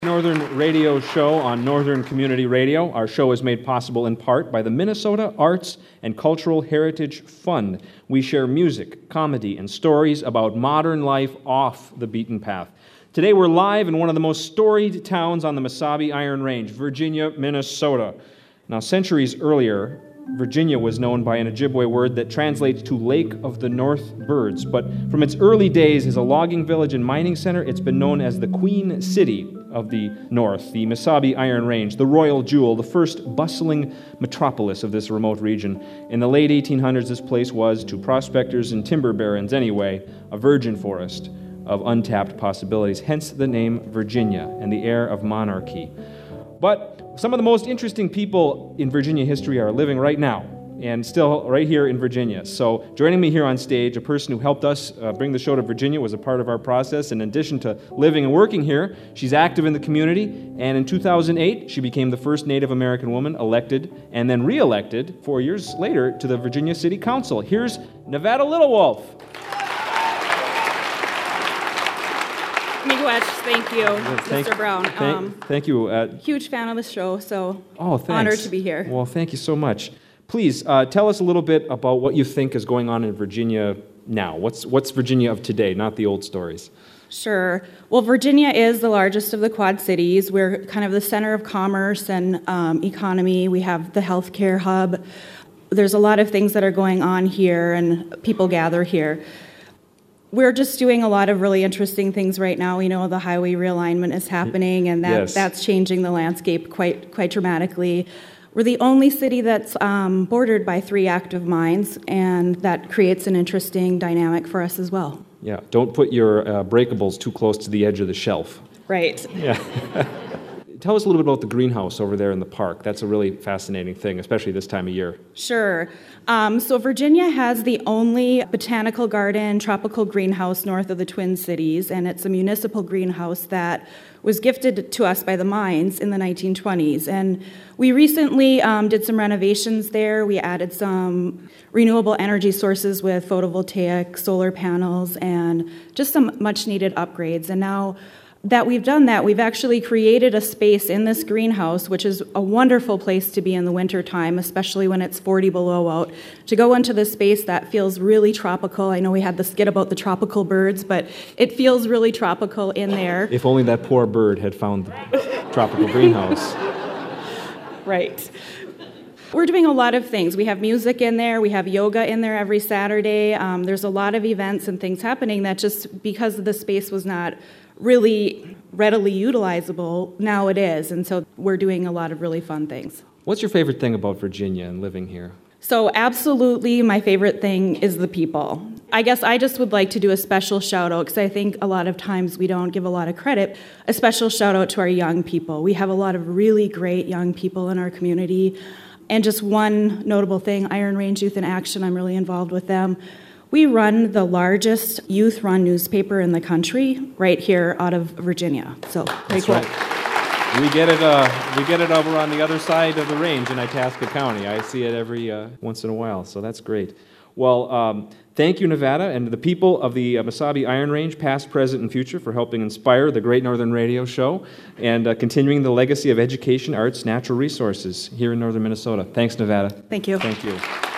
Northern Radio Show on Northern Community Radio. Our show is made possible in part by the Minnesota Arts and Cultural Heritage Fund. We share music, comedy, and stories about modern life off the beaten path. Today we're live in one of the most storied towns on the Mesabi Iron Range, Virginia, Minnesota. Now, centuries earlier, Virginia was known by an Ojibwe word that translates to Lake of the North Birds, but from its early days as a logging village and mining center, it's been known as the Queen City of the North, the Mesabi Iron Range, the Royal Jewel, the first bustling metropolis of this remote region. In the late 1800s, this place was, to prospectors and timber barons anyway, a virgin forest of untapped possibilities, hence the name Virginia and the air of monarchy. But some of the most interesting people in Virginia history are living right now, and still right here in Virginia. So joining me here on stage, a person who helped us bring the show to Virginia, was a part of our process. In addition to living and working here, she's active in the community, and in 2008, she became the first Native American woman elected and then re-elected 4 years later to the Virginia City Council. Here's Nevada Littlewolf. Miigwech, thank you, Mr. Brown. Thank you. Huge fan of the show, so thanks. Honored to be here. Well, thank you so much. Please, tell us a little bit about what you think is going on in Virginia now. What's Virginia of today, not the old stories? Sure. Well, Virginia is the largest of the Quad Cities. We're kind of the center of commerce and economy. We have the healthcare hub. There's a lot of things that are going on here, and people gather here. We're just doing a lot of really interesting things right now. We know the highway realignment is happening, and that's changing the landscape quite dramatically. We're the only city that's bordered by 3 active mines, and that creates an interesting dynamic for us as well. Yeah, don't put your breakables too close to the edge of the shelf. Right. Yeah. Tell us a little bit about the greenhouse over there in the park. That's a really fascinating thing, especially this time of year. Sure. So Virginia has the only botanical garden tropical greenhouse north of the Twin Cities, and it's a municipal greenhouse that was gifted to us by the mines in the 1920s. And we recently did some renovations there. We added some renewable energy sources with photovoltaic solar panels and just some much-needed upgrades. And now that we've done that, we've actually created a space in this greenhouse, which is a wonderful place to be in the wintertime, especially when it's 40 below out, to go into this space that feels really tropical. I know we had the skit about the tropical birds, but it feels really tropical in there. If only that poor bird had found the tropical greenhouse. Right. We're doing a lot of things. We have music in there. We have yoga in there every Saturday. There's a lot of events and things happening that just because the space was not really readily utilizable, now it is. And so we're doing a lot of really fun things. What's your favorite thing about Virginia and living here? So absolutely my favorite thing is the people. I guess I just would like to do a special shout out because I think a lot of times we don't give a lot of credit. A special shout out to our young people. We have a lot of really great young people in our community. And just one notable thing, Iron Range Youth in Action, I'm really involved with them. We run the largest youth-run newspaper in the country right here out of Virginia. So, very cool. Right. We get it over on the other side of the range in Itasca County. I see it every once in a while, so that's great. Well, thank you, Nevada, and the people of the Mesabi Iron Range, past, present, and future, for helping inspire the Great Northern Radio Show and continuing the legacy of education, arts, natural resources here in northern Minnesota. Thanks, Nevada. Thank you. Thank you.